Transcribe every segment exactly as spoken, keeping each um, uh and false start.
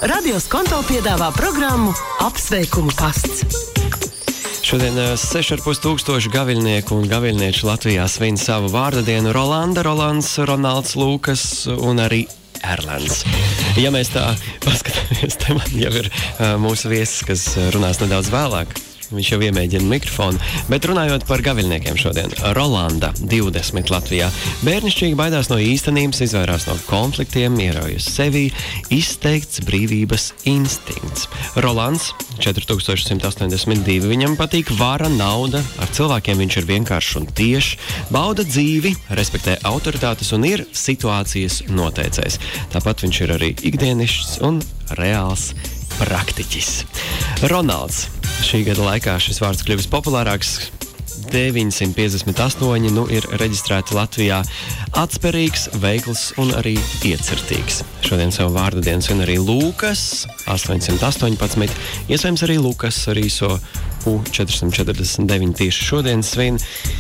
Radio Skonto piedāvā programmu Apsveikumu pasts. Šodien seši ar pus tūkstoši gaviļnieku un gaviļnieču Latvijā svin savu vārda dienu. Rolanda, Rolands, Ronalds, Lūkas un arī Erlands. Ja mēs tā paskatāmies, te man jau ir uh, mūsu viesis, kas runās nedaudz vēlāk. Viņš jau iemēģina mikrofonu, bet runājot par gaviļniekiem šodien. Rolanda, divdesmit Latvijā. Bērnišķīgi baidās no īstenības, izvairās no konfliktiem, ieraujas sevī, izteikts brīvības instinkts. Rolands, četri tūkstoši simt astoņdesmit divi, viņam patīk vara, nauda, ar cilvēkiem viņš ir vienkāršs un tiešs, bauda dzīvi, respektē autoritātes un ir situācijas noteicējs. Tāpat viņš ir arī ikdienišķs un reāls praktiķis. Ronalds. Šī gada laikā šis vārds kļuvis populārāks. deviņsimt piecdesmit astoņi nu ir reģistrēti Latvijā. Atsperīgs, veikls un arī iecirtīgs. Šodien savu vārdu dienu svin arī Lūkas, astoņsimt astoņpadsmit. Iespējams arī Lukas ar īso U četrsimt četrdesmit deviņi tieši šodien svin.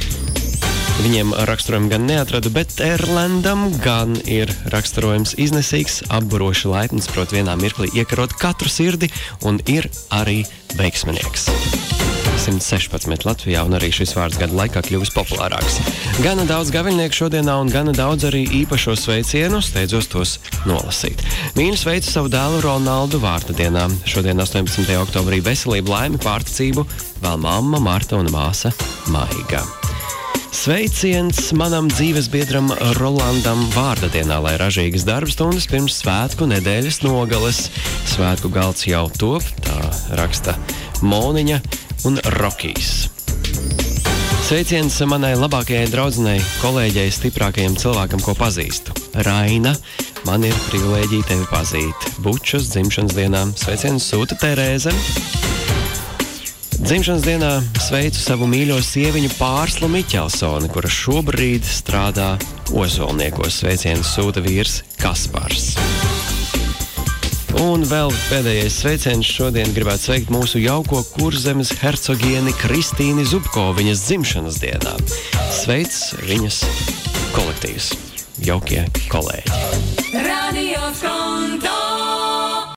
Viņiem raksturojumu gan neatradu, bet Erlandam gan ir raksturojums iznesīgs, apburoši laipns, prot vienā mirklī iekarot katru sirdi un ir arī veiksminieks. simt sešpadsmit Latvijā un arī šis vārds gada laikā kļuvis populārāks. Gana daudz gaviļnieku šodienā un gana daudz arī īpašo sveicienu, steidzos tos nolasīt. Mīļi sveicu savu dēlu Ronaldu vārda dienā. Šodien astoņpadsmitajā oktobrī veselību, laimi, pārticību vēl mamma Marta un māsa Maiga. Sveiciens manam dzīvesbiedram Rolandam vārda dienā, lai ražīgas darbstundas pirms svētku nedēļas nogales. Svētku galds jau top, tā raksta Moniņa un Rokijs. Sveiciens manai labākajai draudzenei, kolēģei, stiprākajam cilvēkam, ko pazīstu. Raina, man ir privilēģija tevi pazīt. Bučas dzimšanas dienā sveiciens sūta Terēze. Dzimšanas dienā sveicu savu mīļo sieviņu Pārslu Miķelsoni, kura šobrīd strādā Ozolniekos. Sveiciens sūta vīrs Kaspars. Un vēl pēdējais sveiciens šodien gribētu sveikt mūsu jauko Kurzemes hercogieni Kristīni Zubko viņas dzimšanas dienā. Sveic viņas kolektīvs, jaukie kolēģi. Radio Skonto!